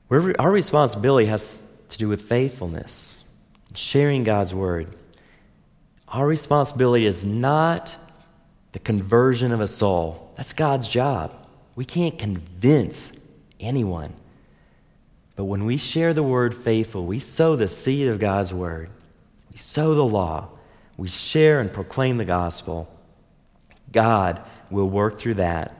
Our responsibility has to do with faithfulness, sharing God's word. Our responsibility is not the conversion of a soul. That's God's job. We can't convince anyone. But when we share the word faithful, we sow the seed of God's word. We sow the law. We share and proclaim the gospel. God will work through that.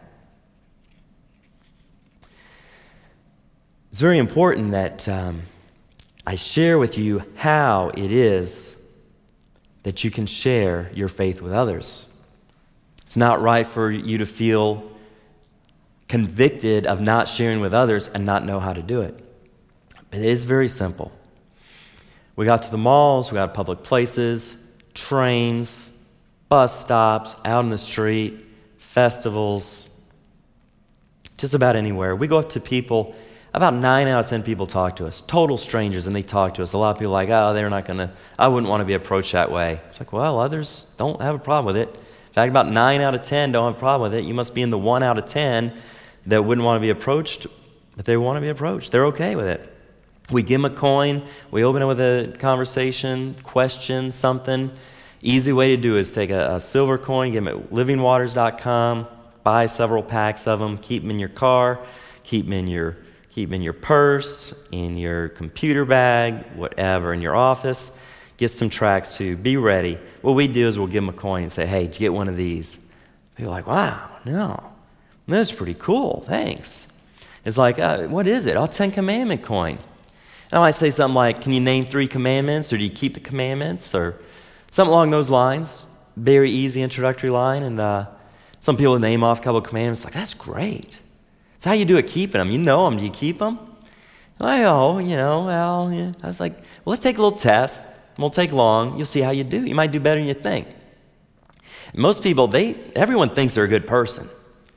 It's very important that I share with you how it is that you can share your faith with others. It's not right for you to feel convicted of not sharing with others and not know how to do it. It is very simple. We got to the malls, we got public places, trains, bus stops, out in the street, festivals, just about anywhere. We go up to people, about 9 out of 10 people talk to us, total strangers, and they talk to us. A lot of people are like, I wouldn't want to be approached that way. It's like, well, others don't have a problem with it. In fact, about 9 out of 10 don't have a problem with it. You must be in the 1 out of 10 that wouldn't want to be approached, but they want to be approached. They're okay with it. We give them a coin. We open it with a conversation, question, something. Easy way to do it is take a silver coin, give them at livingwaters.com, buy several packs of them, keep them in your car, keep them in your purse, in your computer bag, whatever, in your office. Get some tracts too. Be ready. What we do is we'll give them a coin and say, hey, did you get one of these? People are like, wow, no. That's pretty cool. Thanks. It's like, what is it? 10 commandment coin. And I might say something like, can you name 3 commandments, or do you keep the commandments, or something along those lines. Very easy introductory line. And some people name off a couple of commandments. Like, that's great. So how you do it keeping them? You know them. Do you keep them? Like, yeah. I was like, well, let's take a little test. It won't take long. You'll see how you do. You might do better than you think. And most people, everyone thinks they're a good person.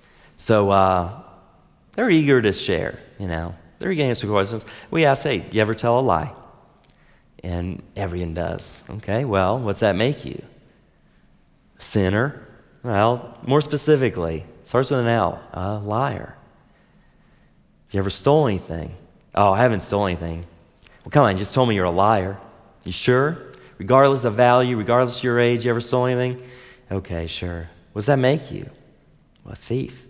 So they're eager to share, They're eager to answer questions. We ask, hey, do you ever tell a lie? And everyone does. Okay, well, what's that make you? A sinner? Well, more specifically, starts with an L, a liar. You ever stole anything? Oh, I haven't stolen anything. Well, come on, you just told me you're a liar. You sure? Regardless of value, regardless of your age, you ever stole anything? Okay, sure. What does that make you? Well, a thief.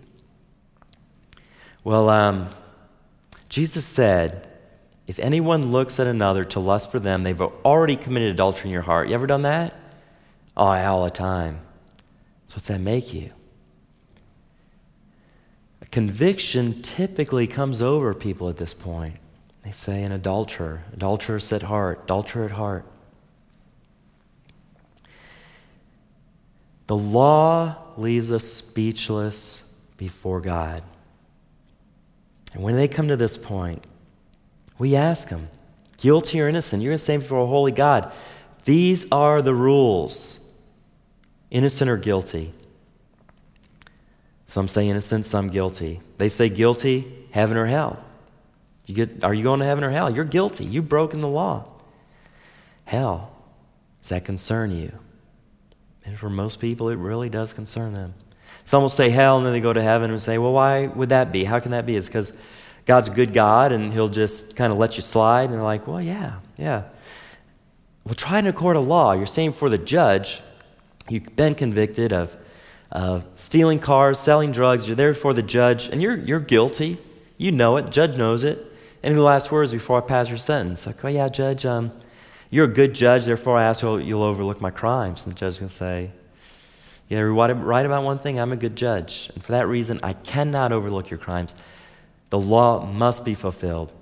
Well, Jesus said, if anyone looks at another to lust for them, they've already committed adultery in your heart. You ever done that? Oh, yeah, all the time. So what's that make you? A conviction typically comes over people at this point. They say an adulterer, adulteress at heart, adulterer at heart. The law leaves us speechless before God. And when they come to this point, we ask them, guilty or innocent, you're going to stand before a holy God. These are the rules. Innocent or guilty. Some say innocent, some guilty. They say guilty, heaven or hell. Are you going to heaven or hell? You're guilty. You've broken the law. Hell, does that concern you? And for most people, it really does concern them. Some will say hell, and then they go to heaven and say, well, why would that be? How can that be? It's because God's a good God, and he'll just kind of let you slide. And they're like, well, yeah. Well, try in a court of law. You're saying for the judge, you've been convicted of stealing cars, selling drugs. You're there for the judge, and you're guilty. You know it. Judge knows it. Any last words before I pass your sentence? Like, oh, yeah, Judge, you're a good judge, therefore I ask you'll overlook my crimes. And the judge can say, yeah, you're right about one thing, I'm a good judge. And for that reason, I cannot overlook your crimes. The law must be fulfilled.